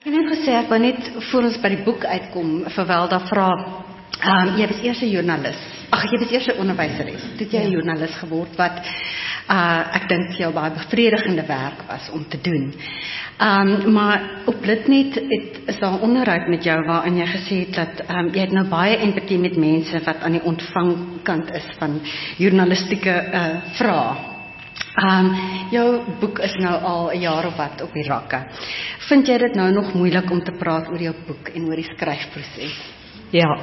Ek het net gesê, ek wou net voor ons by die boek uitkom, vir Welda vra, jy was eers 'n joernalis. Jy was eers 'n onderwyseres. Toe het jy 'n joernalis geword wat ek dink vir jou baie bevredigende werk was om te doen. Maar op Litnet is daar 'n onderhoud met jou waarin jy gesê het dat jy het nou baie empatie met mense wat aan die ontvangkant is van journalistieke vrae. Jou boek is nou al 'n jaar of wat op die rakke. Vind jy dit nou nog moeilik om te praat oor jou boek en oor die skryfproses? Ja.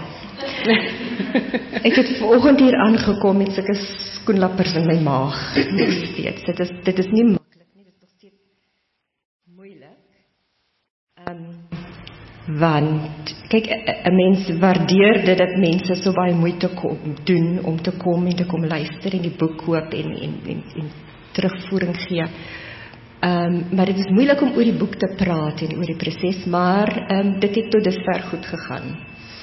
Ek het vanoggend hier aangekom met sulke skoenlappers in my maag. Dit is nie maklik nie, dit is nog steeds moeilik. Want kyk, 'n mens waardeer dit dat mense so baie moeite doen om te kom en te kom luister en die boek koop en terugvoering gee. Maar dit is moeilik om oor die boek te praat en oor die proses, maar dit het tot dusver goed gegaan.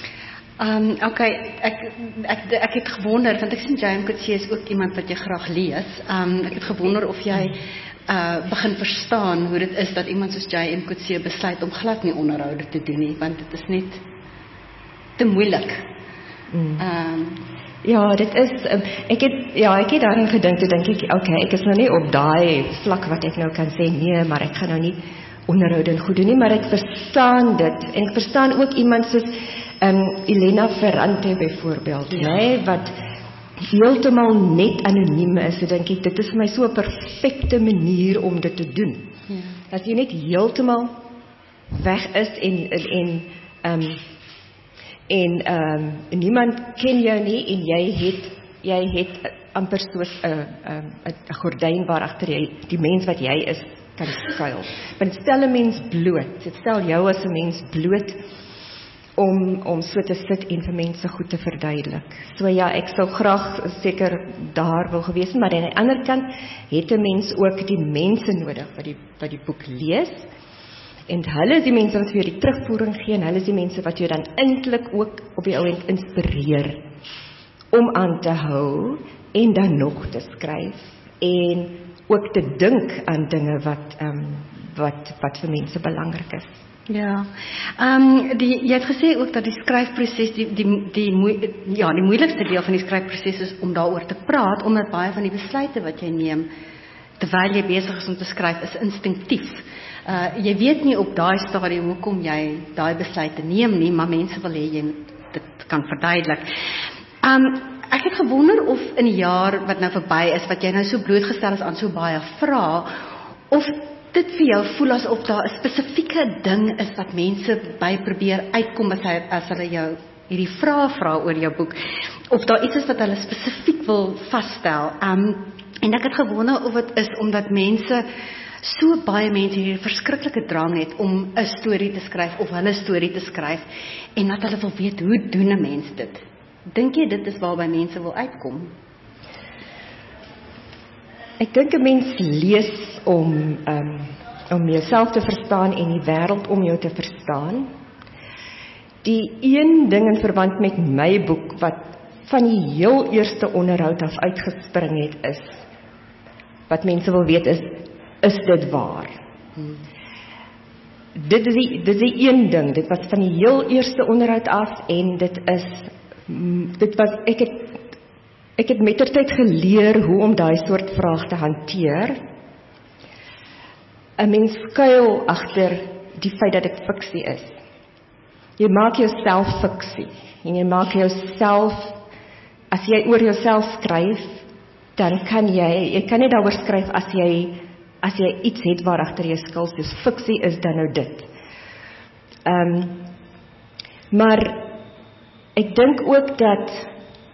Ek het gewonder, want ek sien J.M. Coetzee is ook iemand wat jy graag lees. Ek het gewonder of jy begin verstaan hoe dit is dat iemand soos J.M. Coetzee besluit om glad nie onderhoude te doen nie, want dit is net te moeilik. Ja, dit is, ek het daarin gedink, toe dink ek, ek is nou nie op daai vlak wat ek nou kan sê, nee, maar ek gaan nou nie onderhoude en goed doen nie, maar ek verstaan dit, en ek verstaan ook iemand soos Elena Ferrante byvoorbeeld, nee, wat heeltemal net anoniem is, so dink ek, dit is vir my so 'n perfekte manier om dit te doen. Ja. As jy net heeltemal weg is en niemand ken jou nie en jy het amper soos 'n gordyn waar agter jy die mens wat jy is kan skuil. Maar dit stel 'n mens bloot. Dit stel jou as 'n mens bloot om so te sit en vir mense goed te verduidelik. So ja, ek sou graag seker daar wil gewees, maar aan die ander kant het 'n mens ook die mense nodig wat die boek lees. En hulle is die mense wat vir jou die terugvoering gee, en hulle is die mense wat jou dan eintlik ook op die ou end inspireer om aan te hou en dan nog te skryf en ook te dink aan dinge wat vir mense belangrik is. Ja, jy het gesê ook dat die skryfproses die moeilikste deel van die skryfproses is om daaroor te praat, omdat baie van die besluite wat jy neem terwyl jy besig is om te skryf is instinktief. Jy weet nie op daai stadium hoekom jy daai besluite neem nie, maar mense wil hê jy dit kan verduidelik. Ek het gewonder of in die jaar wat nou verby is, wat jy nou so blootgestel is aan so baie vrae, of dit vir jou voel asof daar 'n spesifieke ding is wat mense by probeer uitkom as hulle jou hierdie vrae vra oor jou boek, of daar iets is wat hulle spesifiek wil vasstel. En ek het gewonder of dit is omdat so baie mense hierdie verskriklike drang het om 'n storie te skryf of hulle storie te skryf en dat hulle wil weet, hoe doen 'n mens dit? Dink jy dit is waarby mense wil uitkom? Ek dink 'n mens lees om jouself te verstaan en die wêreld om jou te verstaan. Die een ding in verband met my boek wat van die heel eerste onderhoud af uitgespring het is, wat mense wil weet is dit waar? Dit is die een ding, dit was van die heel eerste onderhoud af en ek het mettertyd geleer hoe om daai soort vraag te hanteer. 'n Mens skuil agter die feit dat dit fiksie is. Jy maak jouself fiksie en jy maak jouself, as jy oor jouself skryf, dan kan jy kan nie daaroor skryf as jy iets het waar agter jy skuil, soos fiksie is dan nou dit. Maar ek dink ook dat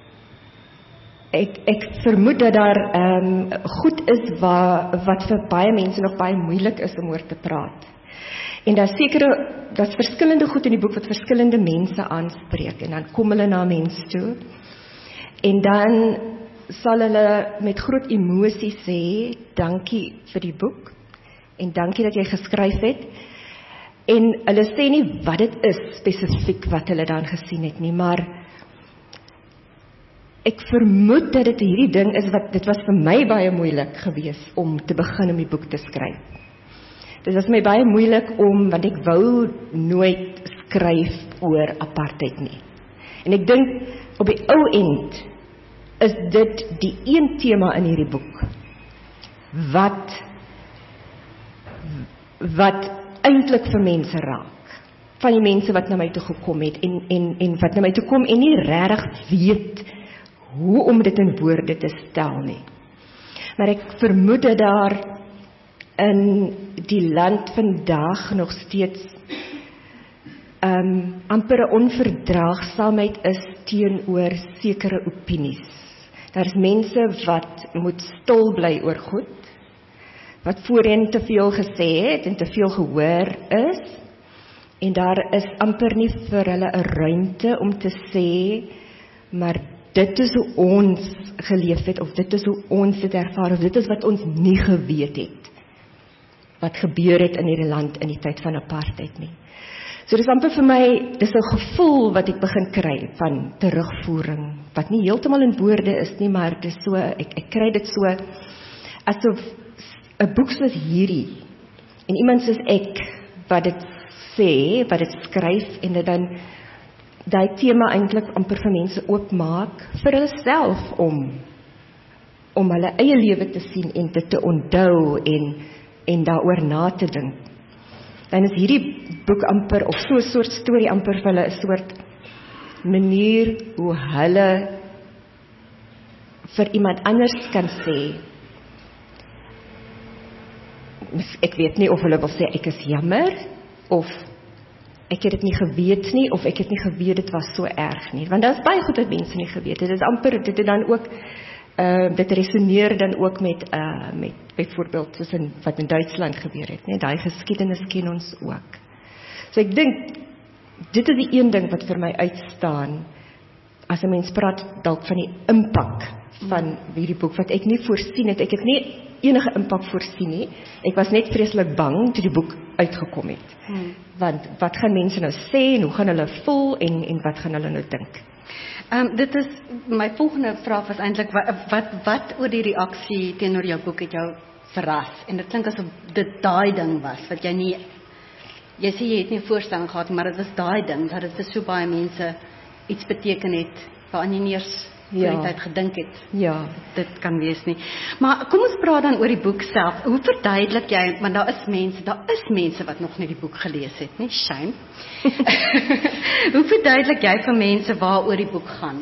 ek vermoed dat daar goed is wat vir baie mense nog baie moeilik is om oor te praat. En daar's verskillende goed in die boek wat verskillende mense aanspreek, en dan kom hulle na mense toe en dan sal hulle met groot emosie sê, dankie vir die boek en dankie dat jy geskryf het, en hulle sê nie wat dit is spesifiek wat hulle dan gesien het nie, maar ek vermoed dat dit hierdie ding is dit was vir my baie moeilik gewees om te begin om die boek te skryf. Dit was my baie moeilik want ek wou nooit skryf oor apartheid nie. En ek dink, op die ou end, is dit die een tema in hierdie boek, wat eintlik vir mense raak, van die mense wat na my toe gekom het, en wat na my toe kom, en nie regtig weet, hoe om dit in woorde te stel nie. Maar ek vermoed dat daar in die land vandag nog steeds amper 'n onverdraagsaamheid is teenoor sekere opinies. Daar is mense wat moet stil bly oor goed, wat voorheen te veel gesê het en te veel gehoor is, en daar is amper nie vir hulle 'n ruimte om te sê, maar dit is hoe ons geleef het, of dit is hoe ons dit ervaar, of dit is wat ons nie geweet het, wat gebeur het in hierdie land in die tyd van apartheid nie. So dis amper vir my, dis 'n gevoel wat ek begin kry van terugvoering, wat nie heeltemal in woorde is nie, maar dis so, ek kry dit so, asof 'n boek soos hierdie, en iemand soos ek, wat dit sê, wat dit skryf, en dit dan daai tema eintlik amper vir mense oopmaak, vir hulle self om hulle eie lewe te sien, en dit te onthou, en daaroor na te dink. Dan is hierdie boek amper, of so 'n soort storie amper vir hulle 'n soort manier hoe hulle vir iemand anders kan sê, ek weet nie of hulle wil sê ek is jammer, of ek het dit nie geweet nie, of ek het nie geweet dit was so erg nie, want daar is baie goed wat mense nie geweet het. Dit is amper, dit het dan ook dit resoneer dan ook met byvoorbeeld soos wat in Duitsland gebeur het, nee, daai geskiedenis ken ons ook. So ek dink dit is die een ding wat vir my uitstaan as 'n mens praat dalk van die impak van hierdie boek wat ek nie voorsien het. Ek het nie enige impak voorsien nie. Ek was net vreeslik bang toe die boek uitgekom het. Want wat gaan mense nou sê en hoe gaan hulle voel en wat gaan hulle nou dink? Dit is, my volgende vraag was eintlik, wat oor die reaksie teenoor jou boek het jou verras? En dit klink asof dit daai ding was, wat jy nie, jy sê jy het nie 'n voorstelling gehad, maar dit was daai ding, dat dit vir so baie mense iets beteken het, waaraan jy nie eers voor die tyd gedink het. Ja. Dit kan wees nie. Maar kom ons praat dan oor die boek self. Hoe verduidelik jy, want daar is mense wat nog nie die boek gelees het, nie? Shame. Hoe verduidelik jy vir mense waaroor die boek gaan?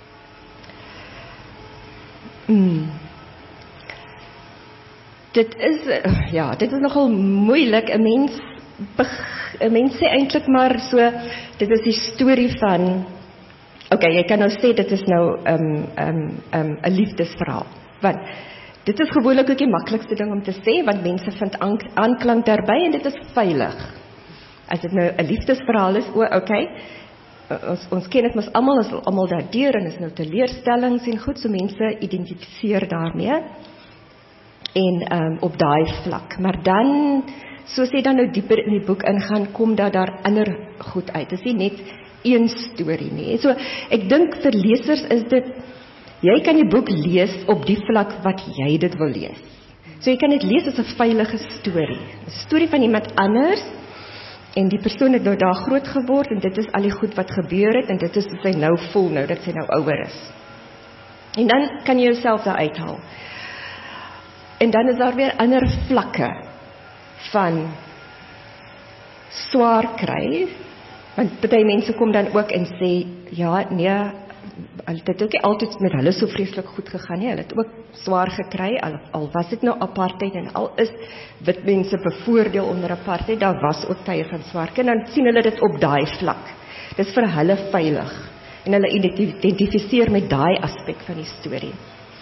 Dit is nogal moeilik. 'n mens sê eintlik maar so, dit is die storie van, jy kan nou sê dit is nou 'n liefdesverhaal. Want dit is gewoonlik ook die maklikste ding om te sê, want mense vind aanklank daarbey en dit is veilig. As dit nou 'n liefdesverhaal is, ons ken dit mos almal, is almal daardeur en is nou teleurstellings en goed, so mense identifiseer daarmee. En op daai vlak. Maar dan, soos jy dan nou dieper in die boek ingaan, kom daar ander goed uit. Dit is nie net een storie nie. So ek dink vir lesers is dit, jy kan die boek lees op die vlak wat jy dit wil lees. So jy kan dit lees as 'n veilige storie. 'n Storie van iemand anders, en die persoon het nou daar groot geword, en dit is al die goed wat gebeur het, en dit is wat sy nou voel, nou dat sy nou ouer is. En dan kan jy jouself daar uithaal. En dan is daar weer ander vlakke van swaar kry, want baie mense kom dan ook en sê, dit het ook nie altyd met hulle so vreeslik goed gegaan nie, hulle het ook swaar gekry, al was dit nou apartheid, en al is wit mense bevoordeel onder apartheid, daar was ook tye van swaar kry, en dan sien hulle dit op daai vlak. Dit is vir hulle veilig, en hulle identifiseer met daai aspek van die storie.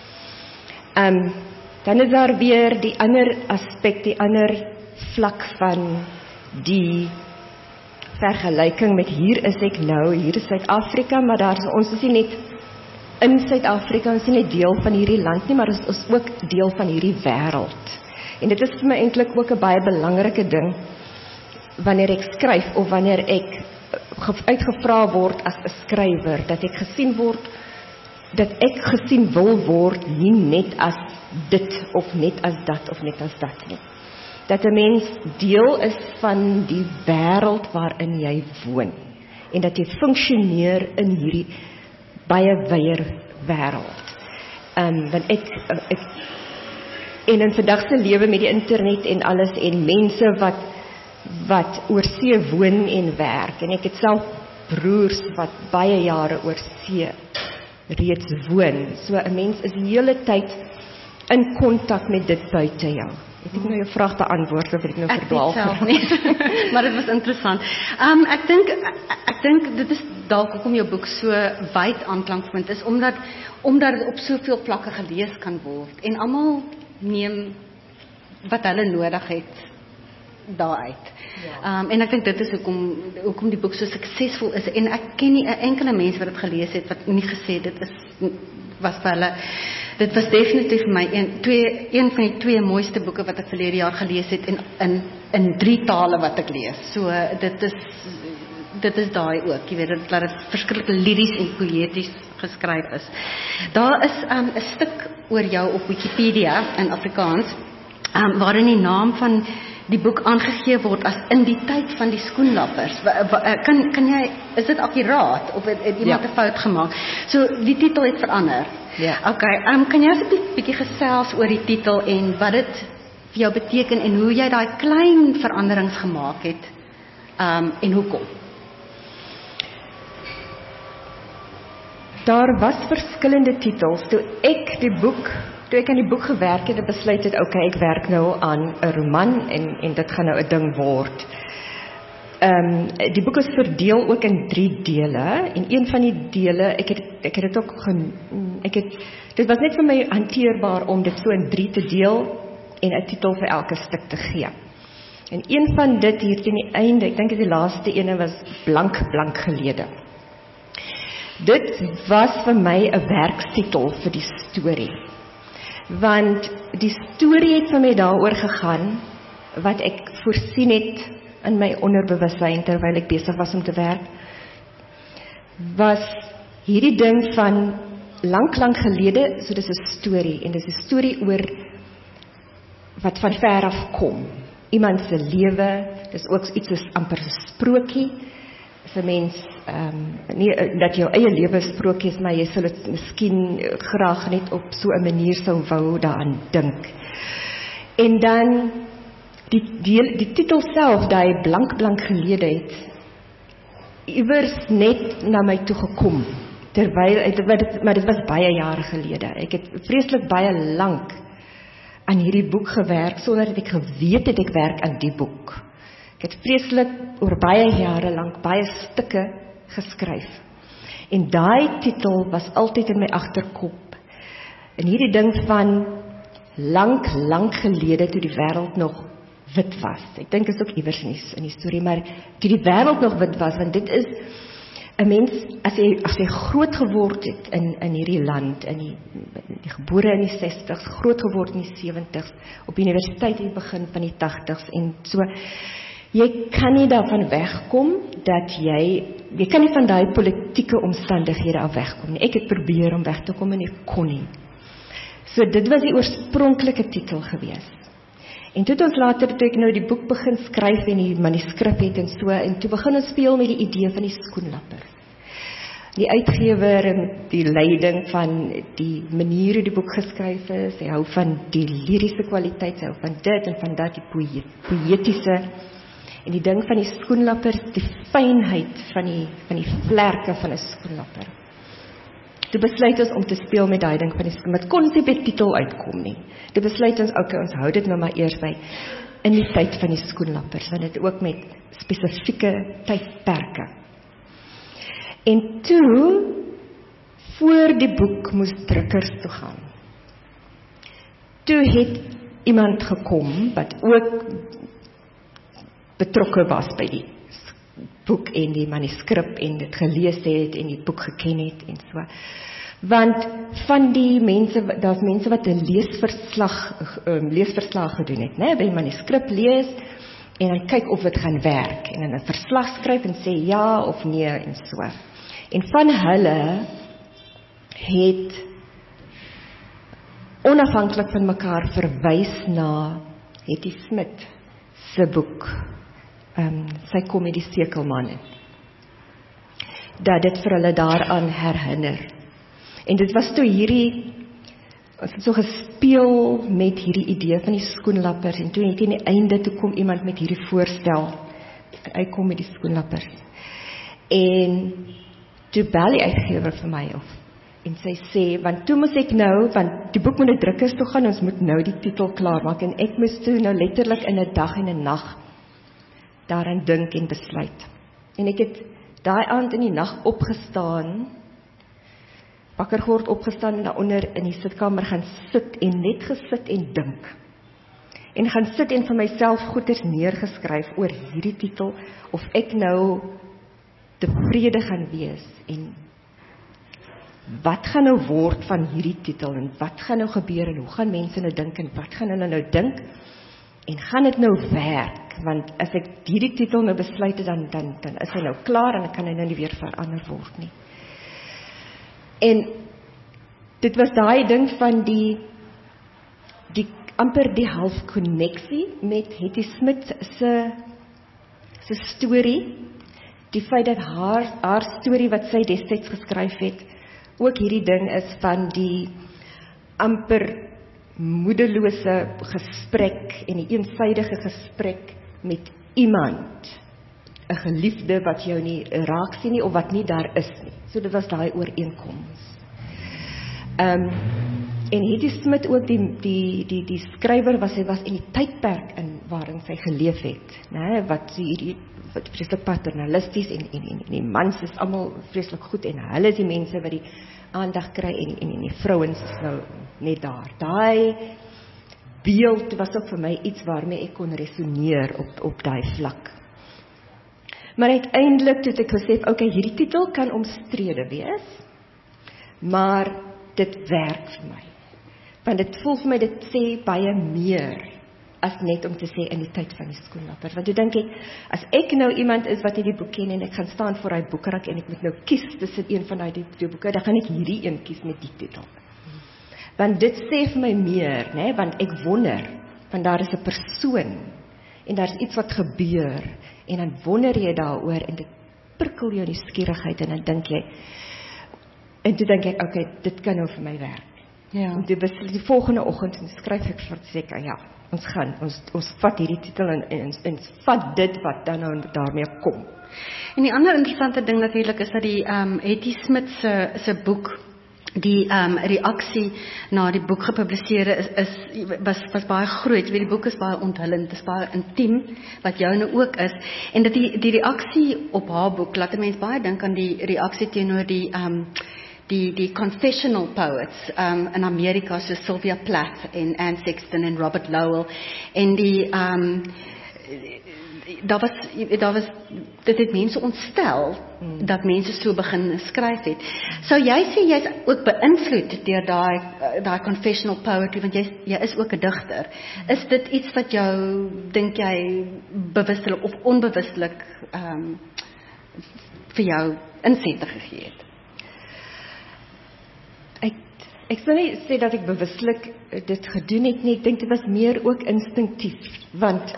Dan is daar weer die ander aspek, die ander vlak van die vergelyking met hier is ek nou, hier is Suid-Afrika, maar ons is nie net in Suid-Afrika, ons is nie net deel van hierdie land nie, maar ons is ook deel van hierdie wêreld. En dit is vir my eintlik ook 'n baie belangrike ding, wanneer ek skryf, of wanneer ek uitgevra word as 'n skrywer, dat ek gesien wil word, nie net as dit, of net as dat, of net as dat nie. dat 'n mens deel is van die wêreld waarin jy woon en dat jy funksioneer in hierdie baie wyeer wêreld. Want ek en in vandag se lewe met die internet en alles en mense wat oorsee woon en werk, en ek het self broers wat baie jare oorsee reeds woon, so 'n mens is die hele tyd in kontak met dit buite jou. Het ek nou jou vraag beantwoord of het ek nou verdwaal? Ek weet self nie, maar dit was interessant. Ek dink dit is dalk hoekom jou boek so wyd aanklank vind, is omdat dit op soveel vlakke gelees kan word, en almal neem wat hulle nodig het daaruit. En ek dink dit is hoekom die boek so suksesvol is, en ek ken nie 'n enkele mens wat dit gelees het wat nie gesê was vir hulle. Dit was definitief vir my een van die 2 mooiste boeke wat ek verlede jaar gelees het, en in 3 tale wat ek lees. So dit is daai ook, jy weet, dat dit verskriklik liries en poëties geskryf is. Daar is 'n stuk oor jou op Wikipedia in Afrikaans, waarin die naam van die boek aangegee word as In die tyd van die skoenlappers. Kan jy, is dit akkuraat of het iemand 'n fout gemaak? So die titel het verander. Ja. Okay, kan jy asseblief 'n bietjie gesels oor die titel en wat dit vir jou beteken en hoe jy daai klein veranderings gemaak het, en hoekom? Daar was verskillende titels. Toe ek aan die boek gewerk het, besluit het, okay, ek werk nou aan 'n roman en dit gaan nou 'n ding word. Die boek is verdeel ook in 3 dele, en een van die dele, dit was net vir my hanteerbaar om dit so in 3 te deel en 'n titel vir elke stuk te gee. En een van dit hier teen die einde, ek dink die laaste ene was blank gelede. Dit was vir my 'n werkstitel vir die storie. Want die storie het vir my daaroor gegaan wat ek voorsien het in my onderbewussyn terwyl ek besig was om te werk, was hierdie ding van lank gelede, so dis 'n storie, en dis 'n storie oor wat van ver af kom. Iemand se lewe, dis ook iets soos amper 'n sprokie. As 'n mens, nie dat jou eie lewe sprokie is, maar jy sal dit miskien graag net op so 'n manier sou wou daaraan dink. En dan die titel self, daai blank gelede het iewers net na my toe gekom, maar dit was baie jare gelede. Ek het vreeslik baie lank aan hierdie boek gewerk, sonder dat ek geweet het ek werk aan die boek. Ek het vreeslik oor baie jare lank baie stukke geskryf. En daai titel was altyd in my agterkop. En hierdie ding van lank gelede, toe die wêreld nog wit was. Ek dink is ook iewers in die storie, maar toe die wêreld nog wit was, want dit is 'n mens, as jy groot geword het in hierdie land, die gebore in die 60s, groot geword in die 70s, op universiteit in die begin van die 80s, en so, jy kan nie daarvan wegkom, dat jy kan nie van daai politieke omstandighede af wegkom nie. Ek het probeer om weg te kom en ek kon nie. So dit was die oorspronklike titel gewees. En toe het ons later, toe ek nou die boek begin skryf en die manuskrip het en so, en toe begin ons speel met die idee van die skoenlapper. Die uitgewer en die leiding van die manier hoe die boek geskryf is, hy hou van die liriese kwaliteit, hy hou van dit en van dat, die poëtiese, en die ding van die skoenlapper, die fynheid van die vlerke van 'n skoenlapper. Toe besluit ons om te speel met daai ding van die skoenlapper, maar het kon nie by titel uitkom nie. Toe besluit ons, okay, ons hou dit nou maar eers by In die tyd van die skoenlappers, want dit ook met spesifieke tydperke. En toe, voor die boek moes drukkers toe gaan, toe het iemand gekom, wat ook betrokke was by die boek en die manuskrip, en dit gelees het, en die boek geken het, en so. Want van die mense, daar's mense wat 'n leesverslag gedoen het, né, by die manuskrip lees, en dan kyk of dit gaan werk, en dan 'n verslag skryf en sê ja of nee, en so. En van hulle het onafhanklik van mekaar verwys na Hetty Smit, se boek, sy kom met die sekelmanne, dat dit vir hulle daaraan herinner. En dit was toe hierdie, ons het so gespeel met hierdie idee van die skoenlappers, en toe net in die einde, toe kom iemand met hierdie voorstel, hy kom met die skoenlappers, en toe bel die uitgewer vir my op, en sy sê, want toe moes ek nou, want die boek moet na drukkers toe gaan, ons moet nou die titel klaarmaak, en ek moes toe nou letterlik in 'n dag en 'n nag daaraan dink en besluit. En ek het daai aand in die nag opgestaan, wakker geword, opgestaan en daaronder in die sitkamer gaan sit en net gesit en dink. En gaan sit en vir myself goeders neergeskryf oor hierdie titel, of ek nou tevrede gaan wees, en wat gaan nou word van hierdie titel, en wat gaan nou gebeur, en hoe gaan mense nou dink, en wat gaan hulle nou dink, en gaan dit nou werk, want as ek hierdie titel nou besluit, dan is hy nou klaar, en dan kan hy nou nie weer verander word nie. En dit was daai ding van die amper die half konneksie met Hetty Smit se storie, die feit dat haar storie wat sy destyds geskryf het, ook hierdie ding is van die amper moedelose gesprek en die eensydige gesprek met iemand, 'n geliefde wat jou nie raak sien nie, of wat nie daar is nie. So dit was daai ooreenkoms. En Hetty Smit ook die skrywer was, hy was in die tydperk waarin sy geleef het, né, wat vreeslik paternalisties, en die mans is almal vreeslik goed, en hulle is die mense wat die aandag kry, en die vrouens is nou net daar. Daai beeld was ook vir my iets waarmee ek kon resoneer op daai vlak. Maar uiteindelik het ek gesê, okay, hierdie titel kan omstrede wees, maar dit werk vir my. Want dit voel vir my, dit sê baie meer as net om te sê in die tyd van die skoenlapper. Want toe dink ek, as ek nou iemand is wat die boek ken, en ek gaan staan voor hy boekrak, en ek moet nou kies tussen een van die twee boeke, dan gaan ek hierdie een kies met die titel. Want dit sê vir my meer, né? Want ek wonder, want daar is 'n persoon, en daar is iets wat gebeur, en dan wonder jy daaroor, en dit prikkel jou nuuskierigheid, en dan dink jy, en toe dink ek, okay, dit kan nou vir my werk. Ja. En toe besluit die volgende oggend, en skryf ek vir seker, ja, ons vat hierdie titel, en vat dit wat dan nou daarmee kom. En die ander interessante ding natuurlik is dat die Hetty Smit se boek, die reaksie na die boek gepubliseer was baie groot. Jy weet, die boek is baie onthullend, dit is baie intiem, wat jou nou ook is, en dat die reaksie op haar boek, laat 'n mens baie dink aan die reaksie teenoor die confessional poets in Amerika, so Sylvia Plath en Anne Sexton en Robert Lowell, en dit het mense ontstel, dat mense so begin skryf het. Sou jy sê, jy is ook beïnvloed deur daai confessional poetry, want jy is ook 'n digter. Is dit iets wat jou, dink jy, bewustelik of onbewustelik vir jou insette gegee het? Ek sal nie sê dat ek bewustelik dit gedoen het nie, ek dink dit was meer ook instinktief, want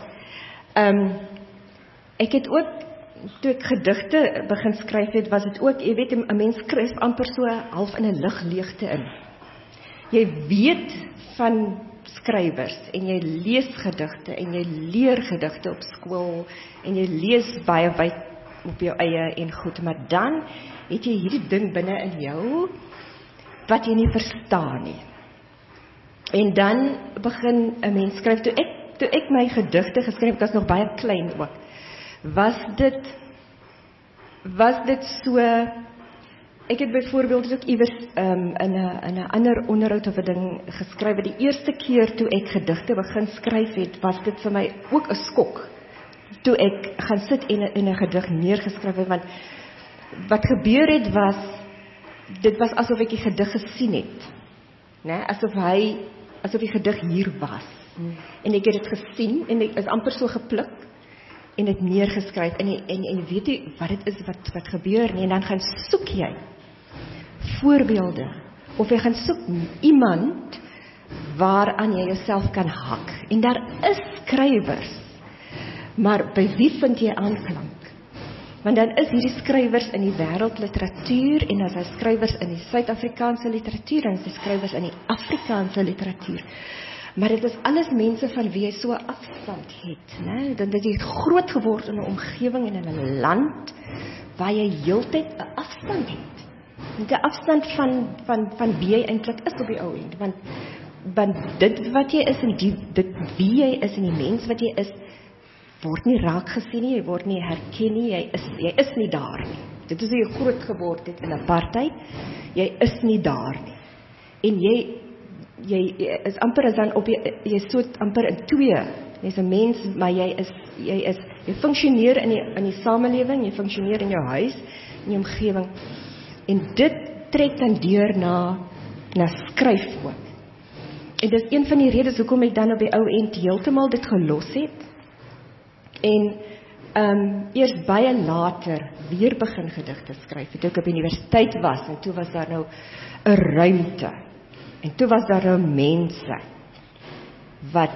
ek het ook, toe ek gedigte begin skryf het, was dit ook, jy weet, 'n mens skryf amper so half in 'n ligleegte in. Jy weet van skrywers, en jy lees gedigte, en jy leer gedigte op skool, en jy lees baie wyd op jou eie en goed, maar dan het jy hierdie ding binne in jou, wat jy nie verstaan nie. En dan begin 'n mens skryf, toe ek my gedigte geskryf het, was nog baie klein ook, was dit so, ek het byvoorbeeld ook iewers in 'n ander onderhoud of 'n ding geskryf, die eerste keer toe ek gedigte begin skryf het, was dit vir my ook 'n skok, toe ek gaan sit en 'n gedig neergeskryf het, want wat gebeur het was, dit was asof ek die gedig gesien het, né? Asof die gedig hier was, en ek het dit gesien, en ek is amper so gepluk, en het neergeskryf, en weet jy wat dit is wat gebeur nie, en dan gaan soek jy voorbeelde, of jy gaan soek iemand waaraan jy jouself kan hak, en daar is skrywers Maar by wie vind jy aanklank? Want dan is hierdie skrywers in die wêreldliteratuur en as hy skrywers in die Suid-Afrikaanse literatuur en as hy skrywers in die Afrikaanse literatuur. Maar dit is alles mense van wie jy so 'n afstand het, né? Dan dat jy groot geword in 'n omgewing en in 'n land waar jy heeltyd 'n afstand het. Net 'n afstand van wie jy eintlik is op die ou end, want dit wat jy is en dit wie jy is en die mens wat jy is word nie raak gesien nie, jy word nie herken nie, jy is nie daar nie. Dit is hoe jy groot geword het in apartheid, jy is nie daar nie. En jy is amper as dan jy is so amper in twee. Jy's 'n mens, maar jy funksioneer in die samelewing, jy funksioneer in jou huis, in jou omgewing. En dit trek dan deur na skryf ook. En dis een van die redes hoekom ek dan op die ou end heeltemal dit gelos het. En eers baie later weer begin gedigte skryf. Toe ek op universiteit was en toe was daar nou 'n ruimte. En toe was daar nou mense wat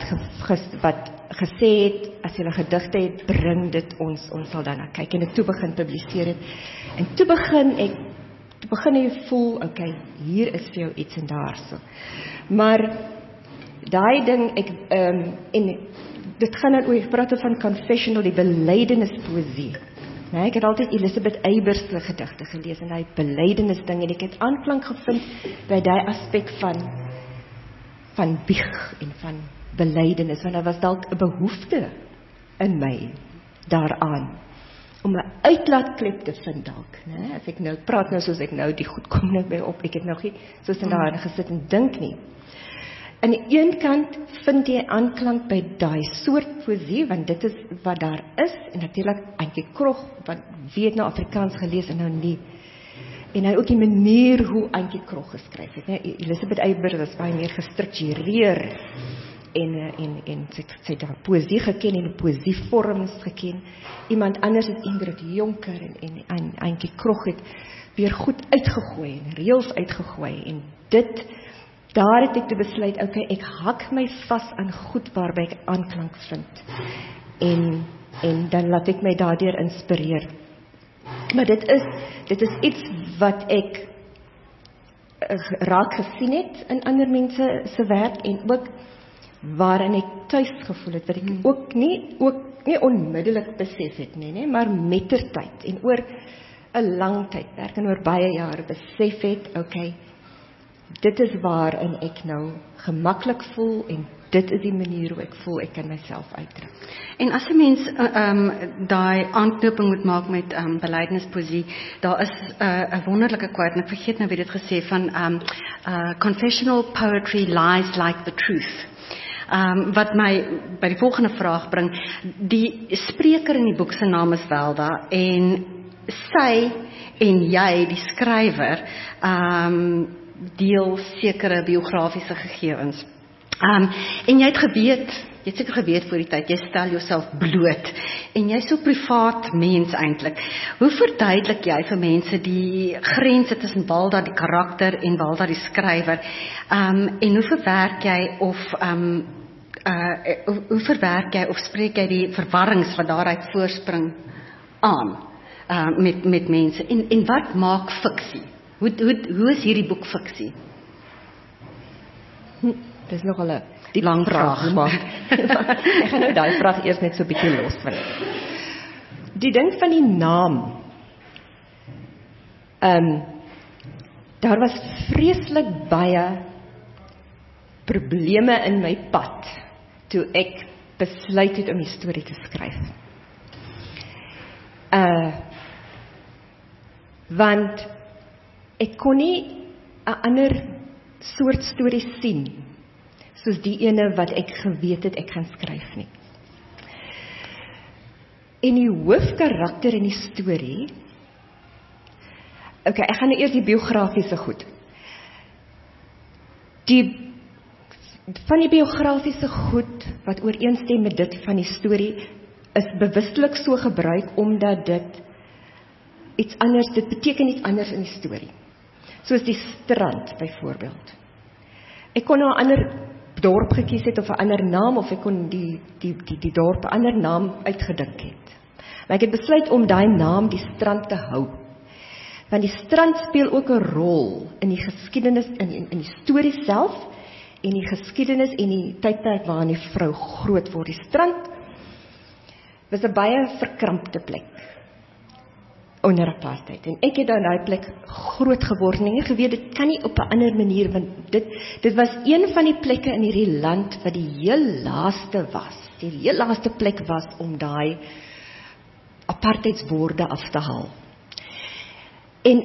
gesê het, as jy 'n gedigte het, bring dit ons sal daarna kyk. En ek toe begin publiseer het. En toe begin jy voel, okay, hier is vir jou iets en daar so. Maar daai ding, en dit gaan dan oor, ek praat van confessional, die belydenispoesie. Nee, ek het altyd Elisabeth Eybers se gedigte gelees en daai belydenisding en ek het aanklank gevind by daai aspek van bieg en van belydenis, want daar was dalk 'n behoefte in my daaraan om 'n uitlaatklep te vind dalk, né? As ek nou praat nou soos ek nou die goed kom net by op, ek het nog nie soos in daar gesit en dink nie. Aan die een kant vind jy aanklank by daai soort poesie, want dit is wat daar is, en natuurlik Antjie Krog, want wie het nou Afrikaans gelees en nou nie. En dan ook die manier hoe Antjie Krog geskryf het, né? Elisabeth Eybers was baie meer gestruktureer en sy het daar poesie geken en poesievorms geken. Iemand anders is Ingrid Jonker en Antjie Krog het weer goed uitgegooi en reëls uitgegooi en daar het ek te besluit, okay, ek hak my vas aan goed waarby ek aanklank vind. En dan laat ek my daardeur inspireer. Maar dit is iets wat ek raak gesien het in ander mense se werk en ook waarin ek tuis gevoel het, wat ek ook nie onmiddellik besef het nie, maar mettertyd en oor 'n lang tydperk en oor baie jare besef het, okay, dit is waarin ek nou gemaklik voel en dit is die manier hoe ek voel ek kan myself uitdruk. En as 'n mens daai aanknoping moet maak met belydenispoesie, daar is 'n wonderlike quote, en ek vergeet nou wie dit gesê van confessional poetry lies like the truth. Wat my by die volgende vraag bring. Die spreker in die boek se naam is Welda en sy en jy, die skrywer, deel sekere biografiese gegevens. En jy het seker geweet voor die tyd, jy stel jouself bloot en jy's so privaat mens eintlik. Hoe verduidelik jy vir mense die grense tussen Welda die karakter en Welda die skrywer? En hoe verwerk jy of spreek jy die verwarrings wat daaruit voorspring aan met mense? En wat maak fiksie? Hoe is hierdie boek fiksie? Dit is nogal 'n diep lang vraag. Ek gaan nou daai vraag eers net so 'n bietjie losvat. Die ding van die naam. Daar was vreeslik baie probleme in my pad toe ek besluit het om die storie te skryf. Want ek kon nie 'n ander soort stories sien soos die ene wat ek geweet het ek gaan skryf nie. En die hoofkarakter in die storie, okay, ek gaan nou eers die biografiese goed. Van die biografiese goed wat ooreenstem met dit van die storie is bewustelik so gebruik omdat dit beteken iets anders in die storie. Soos die strand byvoorbeeld. Ek kon nou 'n ander dorp gekies het of 'n ander naam, of ek kon die dorp 'n ander naam uitgedink het. Maar ek het besluit om daai naam die strand te hou. Want die strand speel ook 'n rol in die geskiedenis, in die storie self, en die geskiedenis en die tydperk waarin die vrou groot word. Die strand was 'n baie verkrampte plek onder apartheid. En ek het aan daai plek groot geword en ek geweet dit kan nie op 'n ander manier, want dit was een van die plekke in hierdie land wat die heel laaste was. Die heel laaste plek was om daai apartheidsborde af te haal. En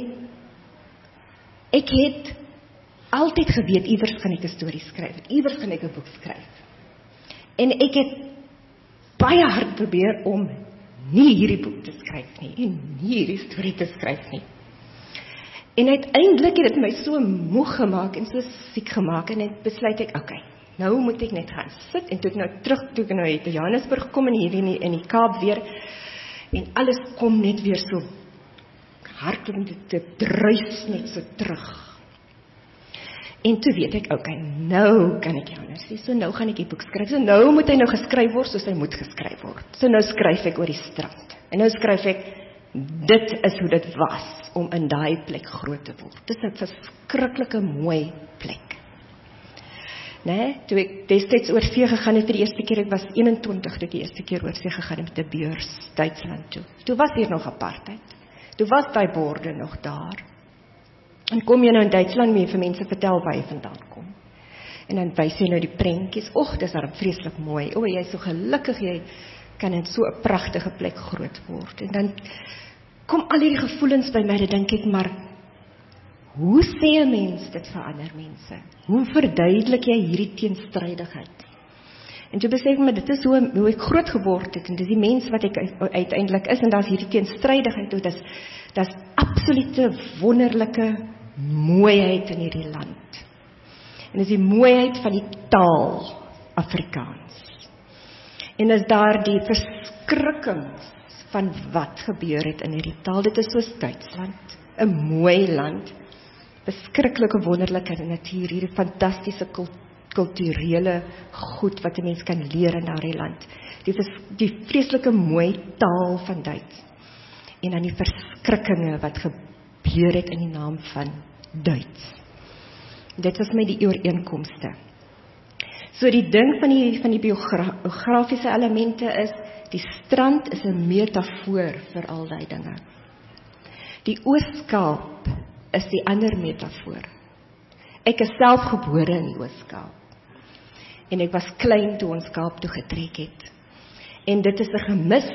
ek het altyd geweet, iewers gaan ek 'n storie skryf, iewers gaan ek 'n boek skryf. En ek het baie hard probeer om nie hierdie boek te skryf nie, en nie hierdie storie te skryf nie. En uiteindelik het dit my so moeg gemaak, en so siek gemaak, en ek besluit okay, nou moet ek net gaan sit, en toe ek nou terug, toe ek nou uit Johannesburg kom, en hier in die Kaap weer, en alles kom net weer so hardloop, dit druis net so terug. En toe weet ek, okay, nou kan ek anders sê, so nou gaan ek die boek skryf, so nou moet hy nou geskryf word, soos hy moet geskryf word. So nou skryf ek oor die strand, en nou skryf ek, dit is hoe dit was, om in daai plek groot te word. Dit is 'n verskriklike mooi plek. Nee, toe ek destyds oor see gegaan het vir die eerste keer, ek was 21, toe ek die eerste keer oor see gegaan het met 'n beurs, Duitsland toe. Toe was hier nog apartheid. Toe was daai borde nog daar. En kom jy nou in Duitsland mee vir mense vertel waar jy vandaan kom. En dan wys jy nou die prentjies. Dis daarom vreeslik mooi. Jy is so gelukkig, jy kan in so 'n pragtige plek groot word. En dan kom al hierdie gevoelens by my, dan dink ek, maar hoe sê 'n mens dit vir ander mense? Hoe verduidelik jy hierdie teenstrydigheid? En toe besef ek my, dit is hoe ek groot geword het, en dit is die mens wat ek uiteindelik is, en daar is hierdie teenstrydigheid, dit is absolute wonderlike mooiheid in hierdie land. En is die mooiheid van die taal Afrikaans. En is daar die verskrikkings van wat gebeur het in hierdie taal. Dit is soos Duitsland, 'n mooi land, verskriklike wonderlike natuur, hierdie fantastiese kulturele goed wat 'n mens kan leer in daardie land. Die vreeslike mooi taal van Duits. En dan die verskrikkinge wat gebeur het in die naam van Duits. Dit was my die ooreenkomste. So die ding van die biografiese elemente is, die strand is 'n metafoor vir al die dinge. Die Oos-Kaap is die ander metafoor. Ek is self gebore in die Oos-Kaap. En ek was klein toe ons Kaap toe getrek het. En dit is 'n gemis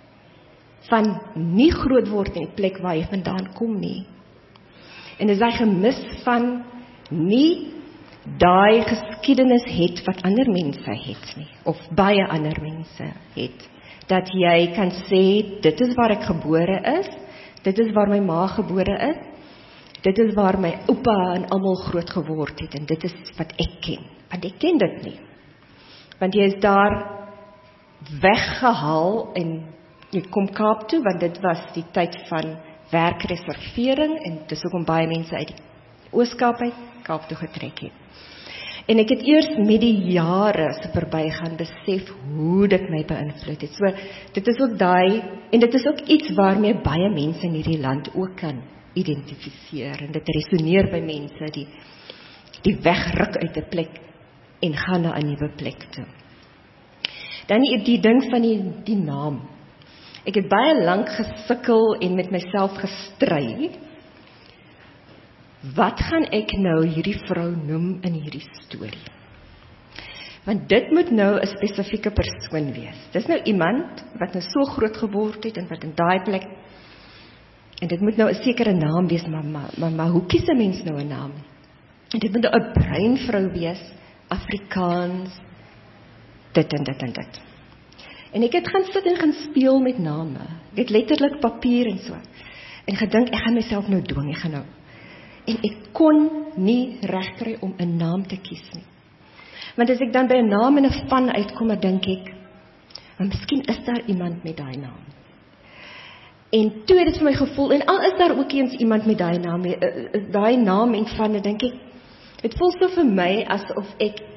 van nie groot word in die plek waar jy vandaan kom nie. En is hy gemis van nie daai geskiedenis het wat ander mense het nie, of baie ander mense het. Dat jy kan sê, dit is waar ek gebore is, dit is waar my ma gebore is, dit is waar my oupa en almal groot geword het, en dit is wat ek ken. Want ek ken dit nie. Want jy is daar weggehaal, en jy kom Kaap toe, want dit was die tyd van werkreservering, en dis hoekom baie mense uit die Oos-Kaap uit Kaap toe getrek het. En ek het eers met die jare so verbygaan besef hoe dit my beïnvloed het. So, dit is ook en dit is ook iets waarmee baie mense in hierdie land ook kan identifiseer, en dit resoneer by mense, die wegruk uit 'n plek, en gaan na 'n nuwe plek toe. Dan die ding van die naam. Ek het baie lank gesukkel en met myself gestry. Wat gaan ek nou hierdie vrou noem in hierdie storie? Want dit moet nou 'n spesifieke persoon wees. Dis nou iemand wat nou so groot geword het, en wat in daai plek, en dit moet nou 'n sekere naam wees, maar hoe kies 'n mens nou 'n naam? En dit moet nou 'n bruin vrou wees, Afrikaans, dit en dit en dit. En ek het gaan sit en gaan speel met name. Ek het letterlik papier en so. En gedink, ek gaan myself nou dwing, En ek kon nie regkry om 'n naam te kies nie. Want as ek dan by 'n naam en 'n van uitkom, dan dink ek, miskien is daar iemand met daai naam. En toe het dit vir my gevoel, en al is daar ook eens iemand met daai naam en van, dan dink ek, het voel so vir my asof ek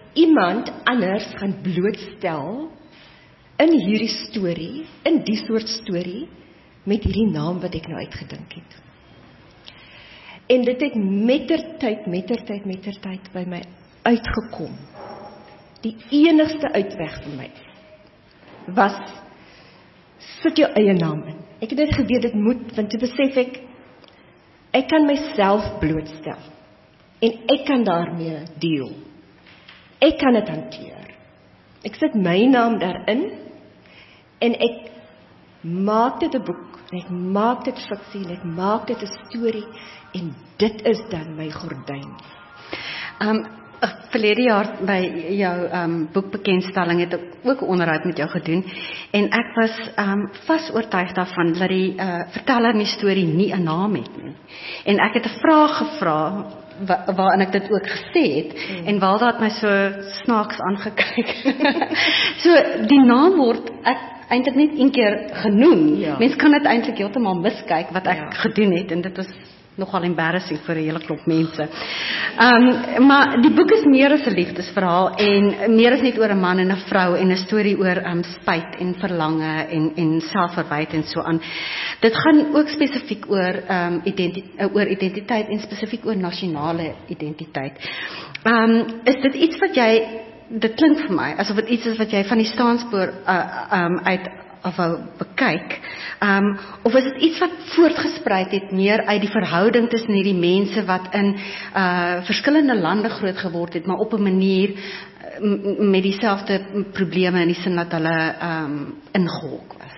iemand anders gaan blootstel in hierdie storie, in die soort storie, met hierdie naam wat ek nou uitgedink het. En dit het mettertyd by my uitgekom. Die enigste uitweg vir my was, sit jou eie naam in. Ek het dit geweet, dit moet, want toe besef ek kan myself blootstel. En ek kan daarmee deel. Ek kan dit hanteer. Ek sit my naam daarin, en ek maak dit 'n boek, en ek maak dit fiksie, en ek maak dit 'n storie, en dit is dan my gordyn. Verlede jaar by jou boekbekendstelling het ek ook 'n onderhoud met jou gedoen, en ek was vas oortuig daarvan dat die verteller in die storie nie 'n naam het nie. En ek het 'n vraag gevra, waarin ek dit ook gesê het, en Walda het my so snaaks aangekyk. So, die naam word eintlik net een keer genoem. Ja. Mens kan dit eintlik heeltemal miskyk wat ek gedoen het, en dit was nogal embarrassing vir 'n hele klomp mense. Maar die boek is meer as 'n liefdesverhaal, en meer as net oor 'n man en 'n vrou, en 'n storie oor spyt en verlange en selfverwyte en so aan. Dit gaan ook spesifiek oor identiteit, en spesifiek oor nasionale identiteit. Is dit iets wat dit klink vir my asof dit iets is wat jy van die staanspoor uit wou bekyk, of is dit iets wat voortgespruit het meer uit die verhouding tussen hierdie mense wat in verskillende lande groot geword het, maar op 'n manier met dieselfde probleme, in die sin dat hulle ingehok was?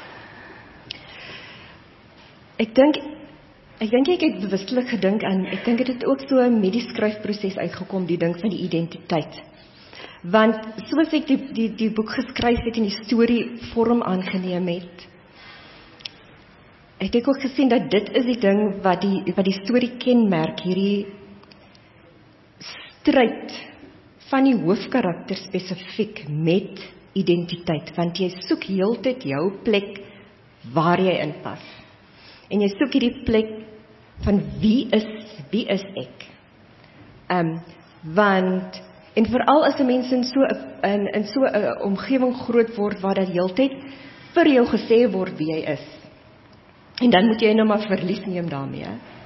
Ek dink ek het bewustelik gedink aan, ek dink dit het ook so met die skryfproses uitgekom, die ding van die identiteit. Want soos ek die boek geskryf het en die storie vorm aangeneem het, ek het ook gesien dat dit is die ding wat die storie kenmerk, hierdie stryd van die hoofkarakter spesifiek met identiteit, want jy soek heeltyd jou plek waar jy inpas. En jy soek hierdie plek van wie is ek? Want en veral as 'n mens in so 'n omgewing groot word waar dat heeltyd vir jou gesê word wie jy is. En dan moet jy nou maar verlies neem daarmee.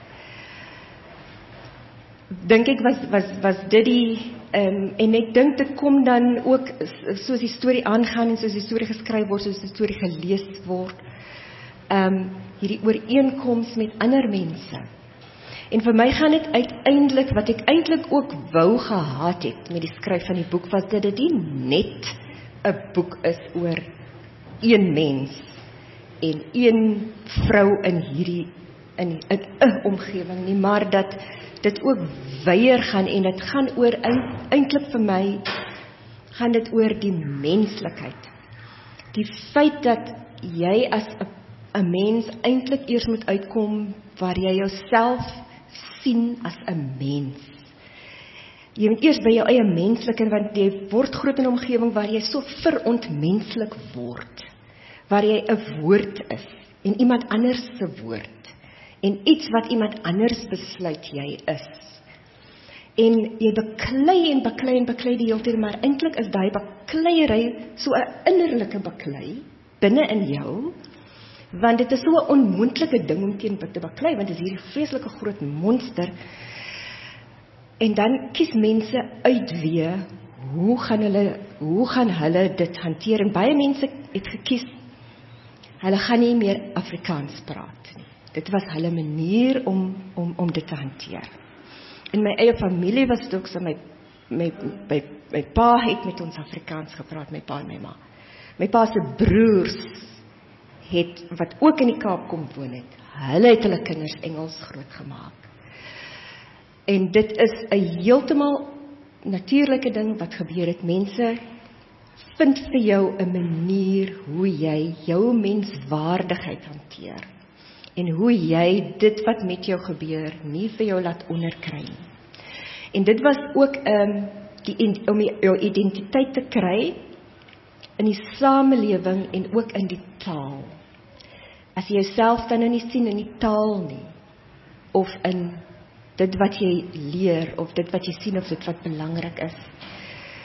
Dink ek was dit die en ek dink dit kom dan ook soos die storie aangaan en soos die storie geskryf word, soos die storie gelees word. Hierdie ooreenkoms met ander mense. En vir my gaan dit uiteindelik, wat ek eintlik ook wou gehad het met die skryf van die boek, was dat dit nie net 'n boek is oor een mens en een vrou in in 'n omgewing nie, maar dat dit ook wyeer gaan, en dit gaan oor, eintlik vir my, gaan dit oor die menslikheid. Die feit dat jy as 'n mens eintlik eers moet uitkom waar jy jouself sien as 'n mens. Jy moet eers by jou eie menslikheid, want jy word groot in 'n omgewing waar jy so verontmenslik word, waar jy 'n woord is, en iemand anders se woord, en iets wat iemand anders besluit jy is. En jy beklei die hele tyd, maar eintlik is daai bekleiery so 'n innerlike beklei binne in jou, want dit is so 'n onmoontlike ding om teen te beklei, want dit is hierdie vreeslike groot monster. En dan kies mense uitwee, hoe gaan hulle dit hanteer? En baie mense het gekies, hulle gaan nie meer Afrikaans praat nie. Dit was hulle manier om dit te hanteer. In my eie familie was dit ook so, my pa het met ons Afrikaans gepraat, my pa en my ma. My pa se broers wat ook in die Kaap kom woon het, hulle het hulle kinders Engels groot gemaak. En dit is 'n heeltemal natuurlike ding wat gebeur het. Mense vind vir jou 'n manier hoe jy jou menswaardigheid hanteer, en hoe jy dit wat met jou gebeur nie vir jou laat onderkry nie. En dit was ook om jou identiteit te kry in die samelewing en ook in die taal. As jy jouself dan nie sien in die taal nie, of in dit wat jy leer, of dit wat jy sien, of dit wat belangrik is,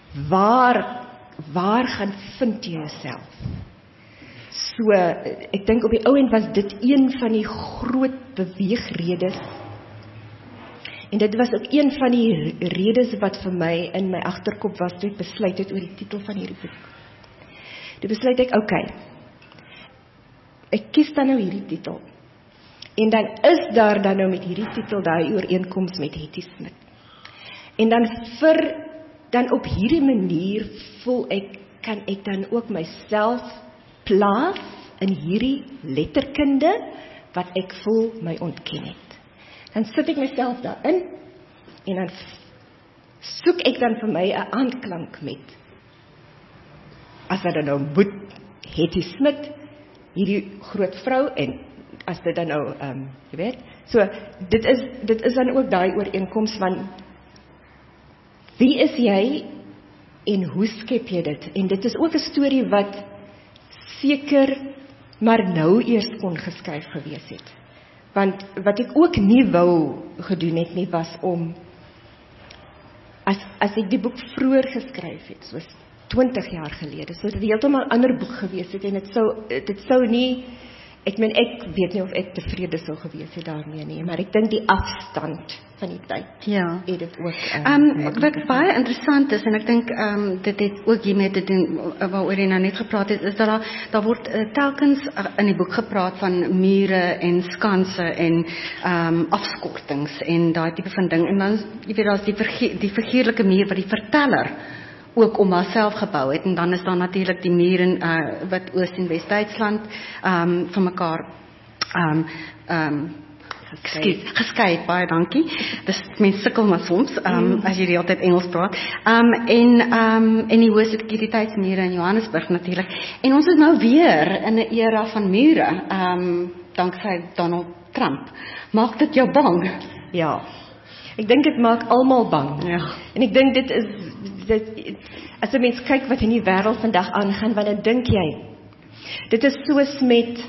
waar gaan vind jy jouself? So, ek dink op die ou end was dit een van die groot beweegredes. En dit was ook een van die redes wat vir my in my agterkop was toe ek besluit het oor die titel van hierdie boek. Toe besluit ek, ek kies dan nou hierdie titel. En dan is daar dan nou met hierdie titel daai ooreenkoms met Hetty Smit. En dan op hierdie manier voel ek, kan ek dan ook myself plaas in hierdie letterkunde wat ek voel my ontken het. Dan sit ek myself daarin en dan soek ek dan vir my 'n aanklank met, as dit dan nou moet, Hetty Smit, hierdie groot vrou, en as dit dan nou, jy weet, so, dit is dan ook daai ooreenkoms van, wie is jy, en hoe skep jy dit? En dit is ook 'n storie wat seker maar nou eers kon geskryf gewees het. Want wat ek ook nie wou gedoen het nie, was om, as ek die boek vroeër geskryf het, soos 20 jaar gelede, so dit heeltemal 'n ander boek gewees het, en dit sou nie, ek weet nie of ek tevrede sou gewees het daarmee nie, maar ek dink die afstand van die tyd, het dit ook, wat baie interessant is, en ek dink, dit het ook hiermee te doen, waaroor jy nou net gepraat het, is dat daar word telkens in die boek gepraat van mure en skanse en afskortings en daai tipe van ding, en dan, jy weet, daar's die figuurlike muur wat die verteller ook om haarself gebou het, en dan is daar natuurlik die muur in wat Oost- en West-Duitsland van mekaar geskei, baie dankie. Dis mense sukkel maar soms, as jy die hele tyd Engels praat. En die Hoë Sekuriteitsmure in Johannesburg natuurlik. En ons is nou weer in 'n era van mure, danksy Donald Trump. Maak dit jou bang? Ja. Ek dink dit maak almal bang. Ja. En ek dink dit is, as 'n mens kyk wat in die wêreld vandag aangaan, wat dan dink jy? Dit is soos met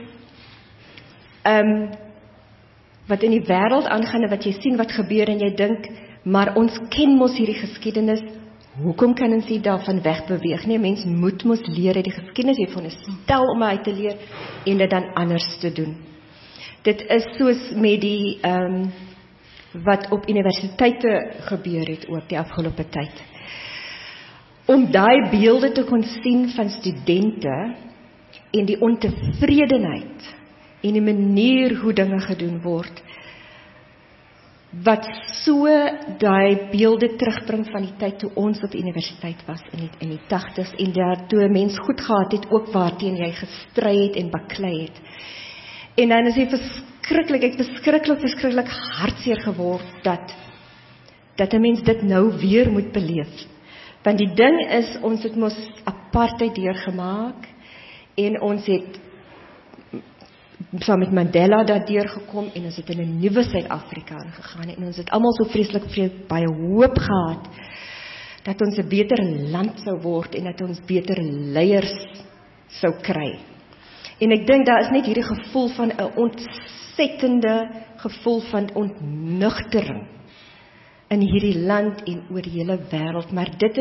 wat in die wêreld aangaan en wat jy sien wat gebeur en jy dink, maar ons ken mos hierdie geskiedenis, hoekom kan ons nie daarvan wegbeweeg nie? Mens moet mos leer uit die geskiedenis, jy veronderstel om uit te leer en dit dan anders te doen. Dit is soos met die wat op universiteite gebeur het ook die afgelope tyd. Om daai beelde te kon sien van studente en die ontevredenheid en die manier hoe dinge gedoen word, wat so daai beelde terugbring van die tyd toe ons op universiteit was in die 80s en daartoe mens goed gehad het ook waarteen jy gestry het en baklei het. En dan is dit verskriklik hartseer geword dat 'n mens dit nou weer moet beleef. Want die ding is, ons het mos apartheid deurgemaak en ons het saam met Mandela daar deurgekom en ons het in 'n nuwe Suid-Afrika gegaan en ons het almal so vreeslik baie hoop gehad dat ons 'n beter land sou word en dat ons beter leiers sou kry. En ek dink daar is net hierdie gevoel van 'n ontsettende gevoel van ontnugtering in hierdie land en oor die hele wêreld, maar dit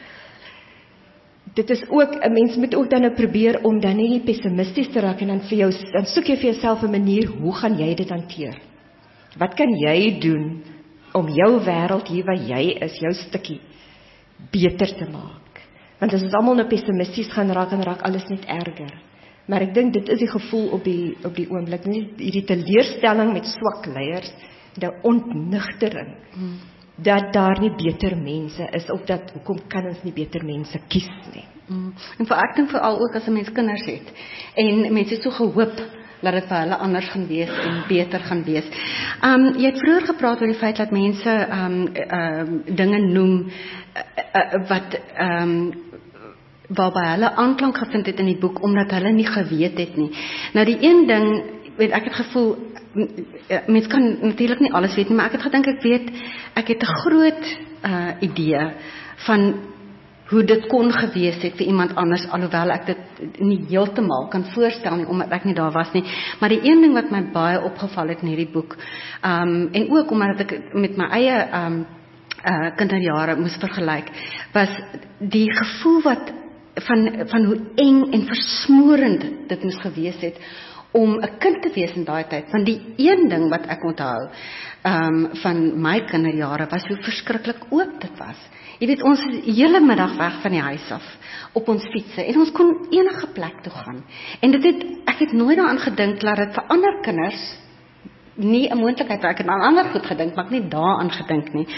is ook, 'n mens moet ook dan nou probeer om dan nie pessimisties te raak en dan soek jy vir jouself 'n manier, hoe gaan jy dit hanteer? Wat kan jy doen om jou wêreld hier waar jy is, jou stukkie, beter te maak? Want as ons almal nou pessimisties gaan raak en raak alles net erger. Maar ek dink dit is die gevoel op die oomblik, nie hierdie teleurstelling met swak leiers, die ontnugtering, dat daar nie beter mense is, of dat, hoekom kan ons nie beter mense kies nie? En ek dink veral ook as 'n mens kinders het, en mense het so gehoop, dat dit vir hulle anders gaan wees, en beter gaan wees. Jy het vroeër gepraat oor die feit dat mense dinge noem, wat waarby hulle aanklank gevind het in die boek, omdat hulle nie geweet het nie. Nou die een ding, ek het gevoel, mens kan natuurlik nie alles weet nie, maar ek het gedink, ek het 'n groot idee van hoe dit kon gewees het vir iemand anders, alhoewel ek dit nie heeltemal kan voorstel nie, omdat ek nie daar was nie. Maar die een ding wat my baie opgeval het in hierdie boek, en ook omdat ek met my eie kinderjare moes vergelyk, was die gevoel wat van hoe eng en versmorend dit moes gewees het om 'n kind te wees in daai tyd. Want die een ding wat ek onthou van my kinderjare was hoe verskriklik oop dit was. Jy weet, ons is die hele middag weg van die huis af op ons fietsse en ons kon enige plek toe gaan. En ek het nooit daaraan gedink dat dit vir ander kinders nie 'n moontlikheid was. Ek het aan ander goed gedink, maar ek het nie daaraan gedink nie.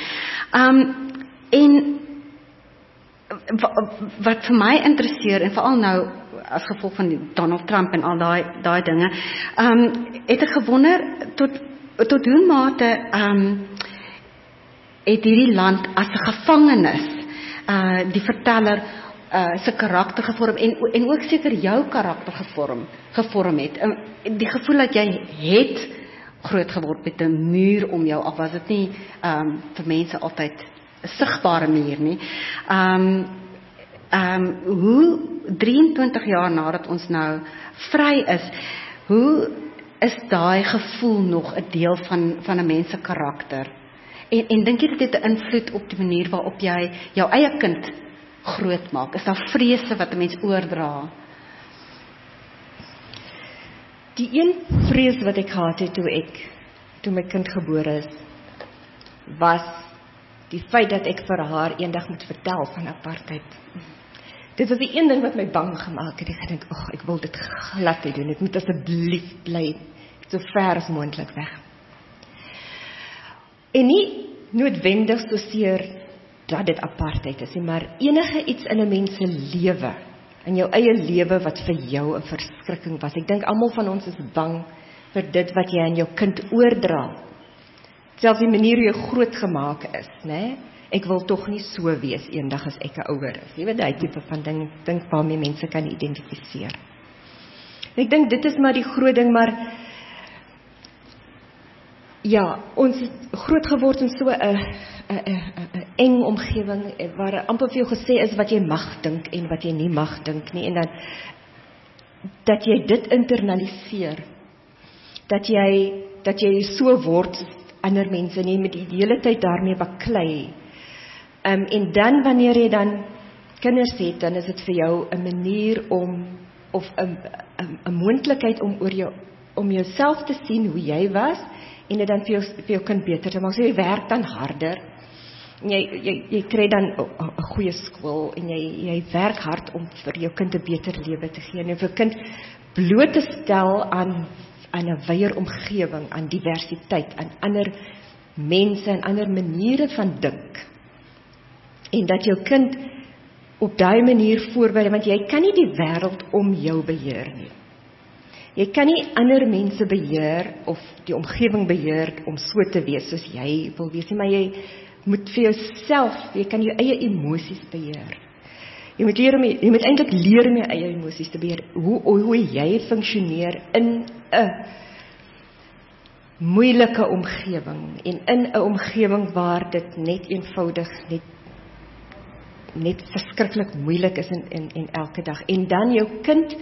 En wat vir my interesseer, en veral nou as gevolg van Donald Trump en al daai dinge, het ek gewonder tot hoe mate het hierdie land as 'n gevangenis die verteller se karakter gevorm en ook seker jou karakter gevorm het. Die gevoel dat jy het groot geword met 'n muur om jou af, was dit nie vir mense altyd 'n sigbare muur nie. Hoe 23 jaar nadat ons nou vry is, hoe is daai gevoel nog 'n deel van 'n mens se karakter? En dink jy dit het 'n invloed op die manier waarop jy jou eie kind groot maak? Is daar vrese wat 'n mens oordra? Die een vrees wat ek gehad het toe my kind gebore is, was die feit dat ek vir haar eendag moet vertel van apartheid. Dit was die een ding wat my bang gemaak het. Ek gedink, ek wil dit glad nie doen. Ek moet asseblief bly so ver as moontlik weg. En nie noodwendig soseer dat dit apartheid is, maar enige iets in 'n mens se lewe, in jou eie lewe wat vir jou 'n verskrikking was. Ek dink almal van ons is bang vir dit wat jy aan jou kind oordra. Selfs die manier hoe jy groot gemaak is, né? Ek wil tog nie so wees eendag as ek 'n ouer is. Jy weet, daai tipe van ding waarmee mense kan identifiseer. Ek dink dit is maar die groot ding, maar ja, ons het groot geword in so 'n eng omgewing waar amper vir jou gesê is wat jy mag dink en wat jy nie mag dink nie, en dan dat jy dit internaliseer, dat jy so word ander mense nie, met die hele tyd daarmee baklei. En dan wanneer jy dan kinders het, dan is dit vir jou 'n manier of 'n moontlikheid om jouself te sien hoe jy was en dit dan vir jou kind beter te maak. So jy werk dan harder. Jy kry dan 'n goeie skool en jy werk hard om vir jou kind 'n beter lewe te gee en vir jou kind bloot te stel aan 'n wyeer omgewing, aan diversiteit, aan ander mense en ander maniere van dink. En dat jou kind op daai manier voorberei, want jy kan nie die wêreld om jou beheer nie. Jy kan nie ander mense beheer of die omgewing beheer om so te wees soos jy wil wees nie, maar jy moet vir jouself, jy kan jou eie emosies beheer. Jy moet eintlik leer om jou eie emosies te beheer, hoe jy funksioneer in 'n moeilike omgewing en in 'n omgewing waar dit net eenvoudig net verskriklik moeilik is in elke dag. En dan jou kind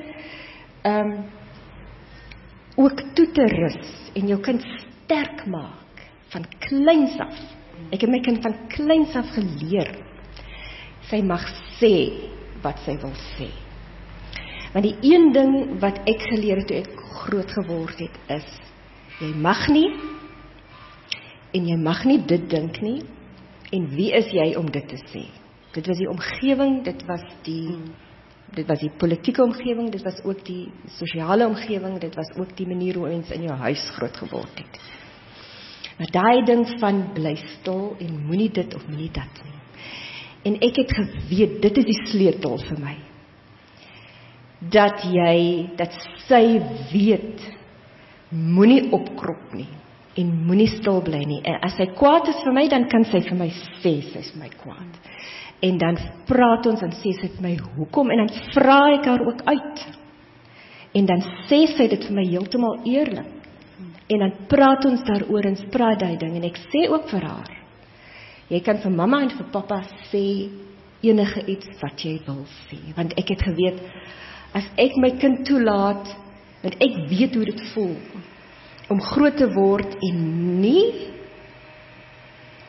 ook toe te rus en jou kind sterk maak van kleins af. Ek het my kind van kleins af geleer. Sy mag sê wat sy wil sê. Maar die een ding wat ek geleer het toe ek groot geword het is, jy mag nie en jy mag nie dit dink nie, en wie is jy om dit te sê? Dit was die omgewing, dit was die politieke omgewing, dit was ook die sosiale omgewing, dit was ook die manier hoe ons in jou huis groot geword het. Maar daai ding van bly stil en moenie dit of moenie dat nie. En ek het geweet, dit is die sleutel vir my. Dat sy weet, moenie opkrop nie en moenie stil bly nie. En as sy kwaad is vir my, dan kan sy vir my sê sy is vir my kwaad. En dan praat ons en sê sy vir my hoekom, en dan vra ek haar ook uit. En dan sê sy dit vir my heeltemal eerlik. En dan praat ons daaroor en praat daai ding, en ek sê ook vir haar, jy kan vir mamma en vir pappa sê enige iets wat jy wil sê, want ek het geweet, as ek my kind toelaat, want ek weet hoe dit voel, om groot te word en nie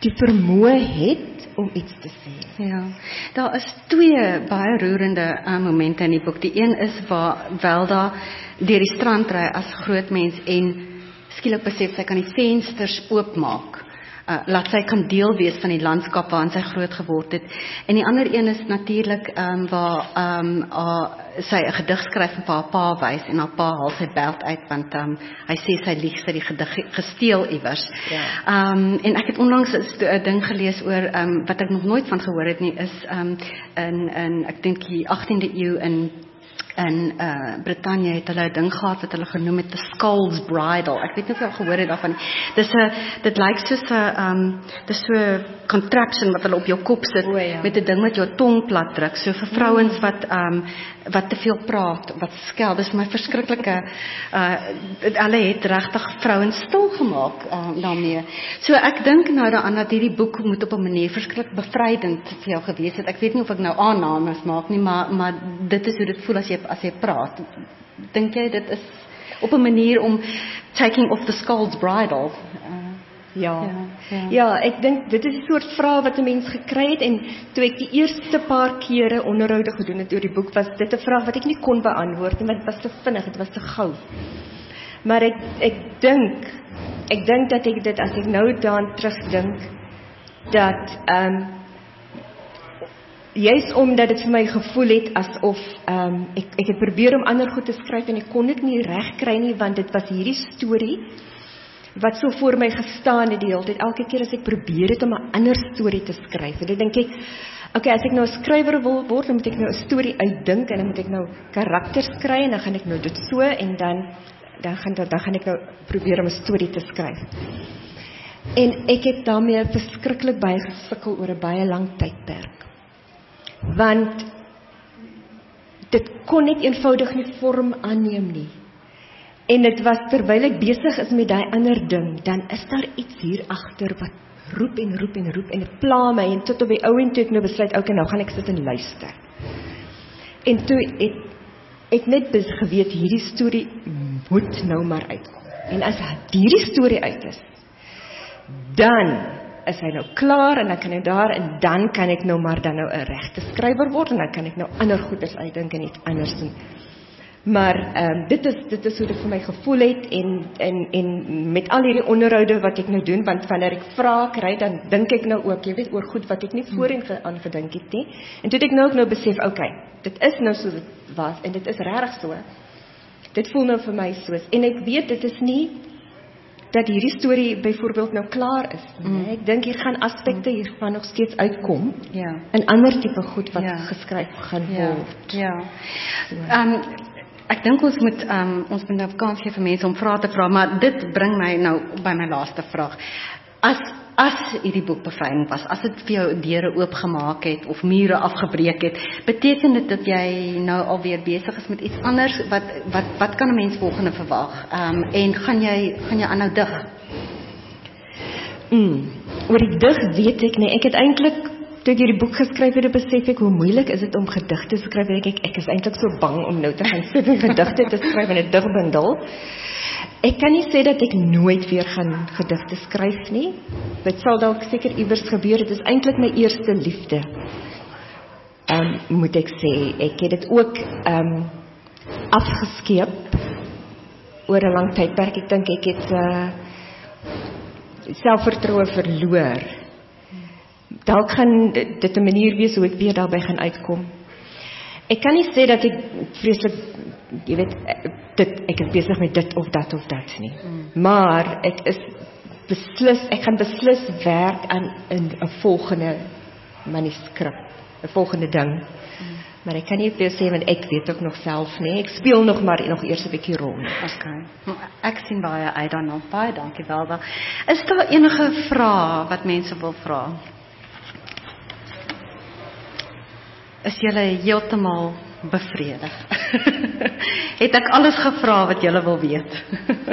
die vermoë het om iets te sê. Ja, daar is twee baie roerende momente in die boek. Die een is waar Welda deur die strand ry as groot mens en skielik besef sy kan die vensters oopmaak. Laat sy kan deel wees van die landskap waarin sy groot geword het. En die ander een is natuurlik waar sy 'n gedig skryf en vir haar pa wys en haar pa haal sy beld uit want hy sê sy lieg sy die gedig gesteel iewers. Ja. En ek het onlangs 'n ding gelees oor wat ek nog nooit van gehoor het nie is in ek dink die 18de eeu in Brittanje het hulle 'n ding gehad wat hulle genoem het The Skull's Bridle. Ek weet nie of jy al gehoor het daarvan nie. Dit lyk soos 'n dis so 'n contraption wat hulle op jou kop sit met 'n ding wat jou tong plat druk. So vir vrouens wat te veel praat, wat skel. Dis my verskriklike hulle het regtig vrouens stil gemaak daarmee. So ek dink nou daaraan dat hierdie boek moet op 'n manier verskriklik bevrydend vir jou gewees het. Ek weet nie of ek nou aannames maak nie, maar dit is hoe dit voel as jy praat. Dink jy dit is op 'n manier om taking off the skull's bridle? Ja, ek dink dit is 'n soort vraag wat 'n mens gekry het en toe ek die eerste paar kere onderhoude gedoen het oor die boek, was dit 'n vraag wat ek nie kon beantwoord nie, want dit was te vinnig, dit was te gou. Maar ek dink dat ek dit, as ek nou daaraan terugdink, dat juist omdat dit vir my gevoel het asof ek het probeer om ander goed te skryf en ek kon dit nie reg kry nie, want dit was hierdie storie wat so voor my gestaan het die hele tyd. Elke keer as ek probeer het om 'n ander storie te skryf, en dan dink ek, okay, as ek nou 'n skrywer wil word, dan moet ek nou 'n storie uitdink en dan moet ek nou karakters kry en dan gaan ek nou dit so en dan gaan ek nou probeer om 'n storie te skryf. En ek het daarmee verskriklik baie gesukkel oor 'n baie lang tydperk. Want dit kon net eenvoudig nie vorm aanneem nie. En dit was terwyl ek besig is met daai ander ding, dan is daar iets hier agter wat roep en roep en roep en dit pla my en tot op die ou en toe ek nou besluit, okay, nou gaan ek sit en luister. En toe ek net geweet hierdie storie moet nou maar uitkom. En as hierdie storie uit is, dan is hy nou klaar en dan kan ek daar en dan kan ek nou maar dan nou 'n regte skrywer word en dan kan ek nou ander goeders uitdink en iets anders doen. Maar dit is hoe dit vir my gevoel het en met al hierdie onderhoude wat ek nou doen, want wanneer ek vra kry, dan dink ek nou ook, jy weet, oor goed wat ek nie voorheen aan gedink het nie. En toe het ek nou besef, okay, dit is nou so dit was en dit is regtig so. Dit voel nou vir my soos en ek weet dit is nie dat hierdie storie byvoorbeeld nou klaar is. Ek dink hier gaan aspekte hiervan nog steeds uitkom. Ja. En ander tipe goed wat geskryf gaan word. Ja. Ek dink ons moet nou kans gee vir mense om vrae te vra, maar dit bring my nou by my laaste vraag. As hierdie boek bevryding was, as dit vir jou deure oopgemaak het of mure afgebreek het, beteken dit dat jy nou alweer besig is met iets anders? Wat kan 'n mens volgende verwag? En gaan jy aanhou dig? Oor die dig weet ek nie. Ek het eintlik toe ek hierdie boek geskryf het, besef ek hoe moeilik is dit om gedigte te skryf. Ek is eintlik so bang om nou te gaan sit en gedigte te skryf in 'n digbundel. Ek kan nie sê dat ek nooit weer gaan gedigte skryf nie. Dit sal dalk seker iewers gebeur. Dit is eintlik my eerste liefde. Moet ek sê, ek het dit ook afgeskeep oor 'n lang tydperk. Ek dink ek het selfvertroue verloor. Dalk gaan dit 'n manier wees hoe ek weer daarby gaan uitkom. Ek kan nie sê dat ek vreeslik, jy weet, ek is besig met dit of dat nie. Maar ek gaan beslis werk aan 'n volgende manuskrip, 'n volgende ding. Maar ek kan nie veel sê want ek weet ook nog self nie. Ek speel nog eers 'n bietjie rol. Okay. Ek sien baie uit daarna. Baie dankie Welda. Is daar enige vrae wat mense wil vra? Is julle heeltemal bevredig? Het ek alles gevra wat julle wil weet?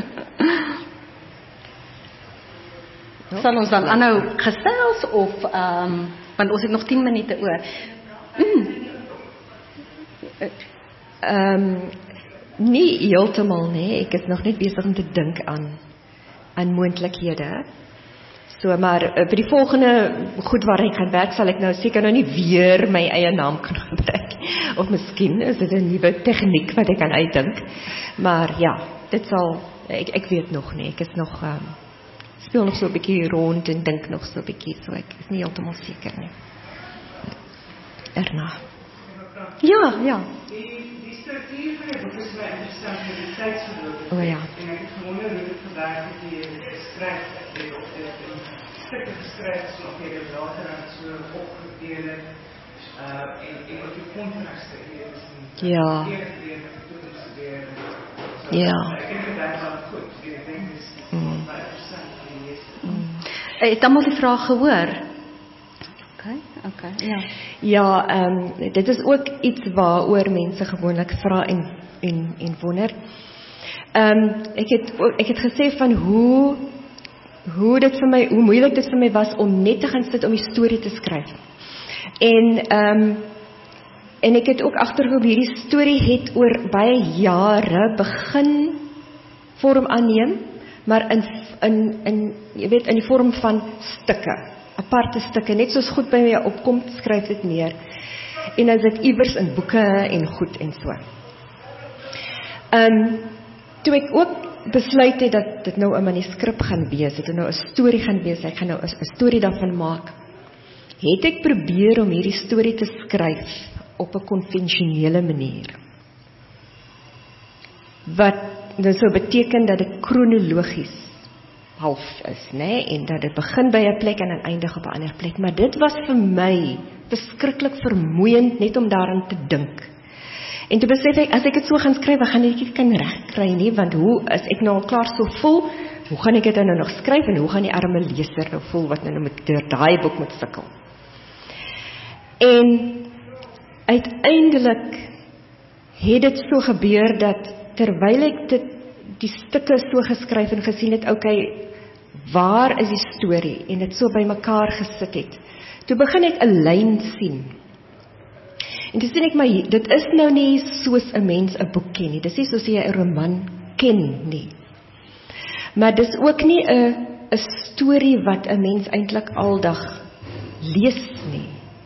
Sal ons dan aanhou gesels of want ons het nog 10 minute oor. Nie heeltemal nie. Ek is nog net besig om te dink aan moontlikhede. So, maar vir die volgende goed waar ek gaan werk, sal ek nou seker nou nie weer my eie naam kan gebruik. Of miskien is dit 'n nuwe tegniek wat ek kan uitdink. Maar ja, dit sal, ek weet nog nie, ek is nog, speel nog so 'n bietjie rond en dink nog so 'n bietjie, so ek is nie heeltemal seker nie. Erna. Ja. Die struktuur van die boek is baie interessant met die tydsverloop. O ja. En ek het gewonder hoe dit gewerk het die skryf het of dit stukke geskryf is of jy dit later aan so opgedeel het en ook die kontraste is Ja. Ja. Ek dink dit is wel goed. Ek dink dit is baie interessant om te lees. Het almal die vraag gehoor? Okay, ja. Ja, dit is ook iets waaroor mense gewoonlik vra en wonder. Ek het gesê van hoe moeilik dit vir my was om net te gaan sit om die storie te skryf. En ek het ook agtergekom hierdie storie het oor baie jare begin vorm aanneem, maar in jy weet in die vorm van stukke. Aparte stukke, net soos goed by my opkom, skryf dit neer. En dan is dit iewers in boeke en goed en so. Toe ek ook besluit het dat dit nou 'n manuskrip gaan wees, dit nou 'n storie gaan wees, ek gaan nou 'n storie daarvan maak, het ek probeer om hierdie storie te skryf op 'n konvensionele manier. Wat dit sou beteken dat dit kronologies half is, né? En dat dit begin by 'n plek en dan eindig op 'n ander plek, maar dit was vir my verskriklik vermoeiend net om daaraan te dink. En toe besef ek, as ek dit so gaan skryf, gaan ek dit kan regkry nie, want hoe is ek nou al klaar so vol, hoe gaan ek dit nou nog skryf en hoe gaan die arme leser nou voel wat nou met deur daai boek moet sukkel? En uiteindelik het dit so gebeur dat terwyl ek die stukke so geskryf en gesien het, okay, waar is die storie, en dit so by mekaar gesit het, toe begin ek 'n lyn sien. En toe sien ek, maar dit is nou nie soos 'n mens 'n boek ken nie, dis nie soos jy 'n roman ken nie. Maar dis ook nie 'n storie wat 'n mens eintlik aldag lees nie.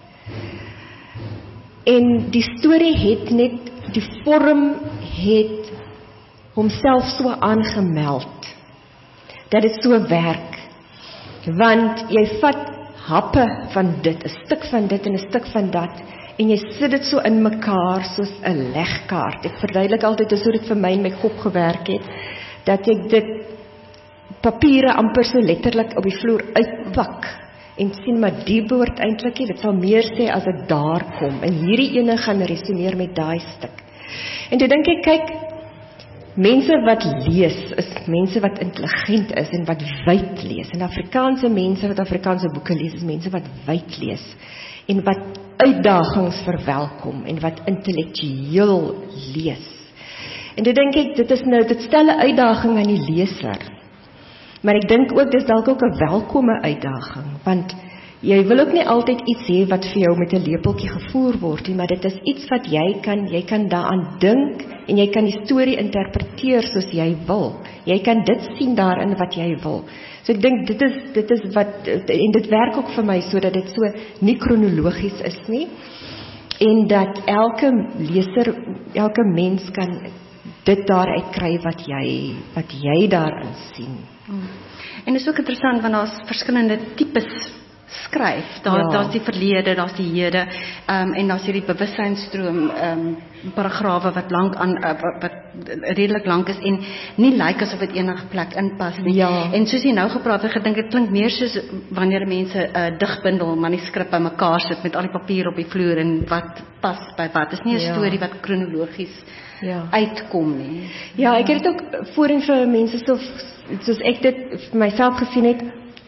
En die storie het net, die vorm het homself so aangemeld, dat dit so werk, want jy vat happe van dit, 'n stuk van dit en 'n stuk van dat, en jy sit dit so in mekaar soos 'n legkaart. Ek verduidelik altyd, dis hoe dit vir my in my kop gewerk het, dat ek dit papiere amper so letterlik op die vloer uitpak, en sien, maar die behoort eintlik nie, dit sal meer sê as dit daar kom, en hierdie ene gaan resoneer met daai stuk. En toe dink ek, kyk, mense wat lees, is mense wat intelligent is, en wat wyd lees, en Afrikaanse mense wat Afrikaanse boeke lees, is mense wat wyd lees, en wat uitdagings verwelkom, en wat intellektueel lees. En toe dink ek, dit stel 'n uitdaging aan die leser, maar ek dink ook, dis dalk ook 'n welkome uitdaging, want jy wil ook nie altyd iets hê wat vir jou met 'n lepeltjie gevoer word nie, maar dit is iets wat jy kan daaraan dink, en jy kan die storie interpreteer soos jy wil. Jy kan dit sien daarin wat jy wil. So ek dink, dit is wat, en dit werk ook vir my, so dat dit so nie kronologies is nie, en dat elke leser, elke mens kan dit daaruit kry wat jy daarin sien. En dit is ook interessant, want daar's verskillende tipes skryf. Daar's die verlede, daar's die hede, en daar's hierdie bewussynstroom paragrawe wat wat redelik lank is en nie lyk asof dit enige plek inpas nie. Ja. En soos jy nou gepraat het, gedink dit klink meer soos wanneer mense 'n digbundel manuskrip by mekaar sit met al die papier op die vloer en wat pas by wat. Dit is nie 'n storie wat kronologies uitkom nie. Ja, ek het dit ook voorheen vir mense soos ek dit vir myself gesien het.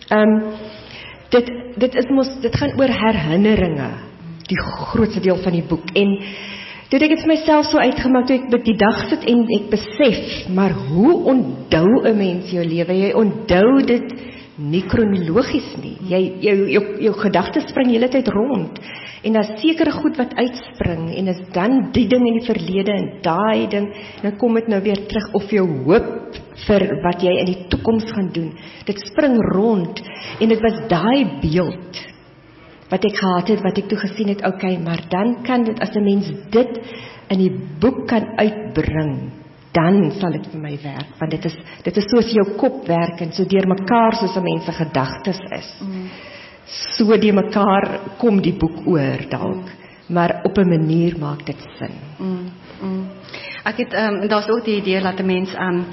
Dit gaan oor herinneringe, die grootste deel van die boek. En toe ek het vir myself so uitgemaak, toe ek by die dag sit en ek besef, maar hoe onthou 'n mens jou lewe? Jy onthou dit nie kronologies nie. Jou gedagtes spring hele tyd rond. En daar's sekere goed wat uitspring en is dan die ding in die verlede en daai ding en dan kom dit nou weer terug of jou hoop vir wat jy in die toekoms gaan doen. Dit spring rond en dit was daai beeld wat ek gehad het, wat ek toe gesien het, okay, maar dan kan dit, as 'n mens dit in die boek kan uitbring, dan sal dit vir my werk, want dit is soos jou kop werk en so deur mekaar soos 'n mens se gedagtes is. So die mekaar kom die boek oor dalk, maar op 'n manier maak dit sin. Ek het daar's ook die idee dat 'n mens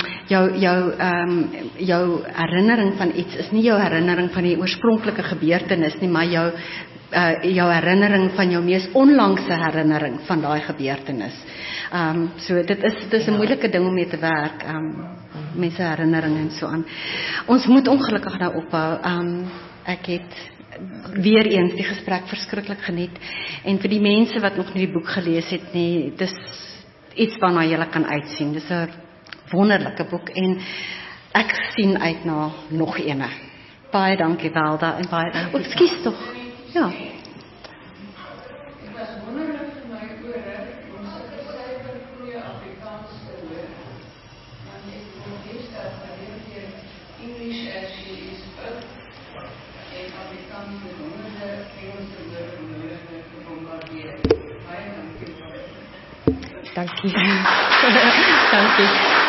jou herinnering van iets is nie jou herinnering van die oorspronklike gebeurtenis nie, maar jou herinnering van jou mees onlangse herinnering van daai gebeurtenis. So dit is 'n moeilike ding om mee te werk, mense herinnering en so aan. Ons moet ongelukkig nou ophou. Ek het weer eens die gesprek verskriklik geniet en vir die mense wat nog nie die boek gelees het nie, dis iets waarna jy kan uitsien. Dis 'n wonderlike boek en ek sien uit na nog ene. Baie dankie Welda en baie dankie. Ekskuus tog. Ja. Dankie. Dankie.